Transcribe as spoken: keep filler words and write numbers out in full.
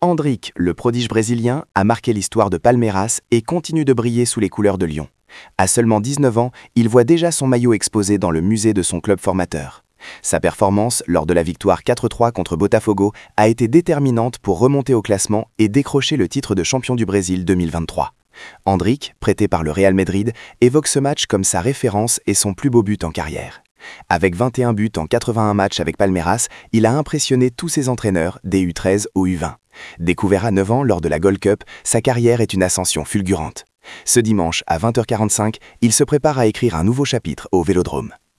Endrick, le prodige brésilien, a marqué l'histoire de Palmeiras et continue de briller sous les couleurs de Lyon. À seulement dix-neuf ans, il voit déjà son maillot exposé dans le musée de son club formateur. Sa performance, lors de la victoire quatre trois contre Botafogo, a été déterminante pour remonter au classement et décrocher le titre de champion du Brésil deux mille vingt-trois. Endrick, prêté par le Real Madrid, évoque ce match comme sa référence et son plus beau but en carrière. Avec vingt et un buts en quatre-vingt-un matchs avec Palmeiras, il a impressionné tous ses entraîneurs, des U treize aux U vingt. Découvert à neuf ans lors de la Gold Cup, sa carrière est une ascension fulgurante. Ce dimanche, à vingt heures quarante-cinq, il se prépare à écrire un nouveau chapitre au Vélodrome.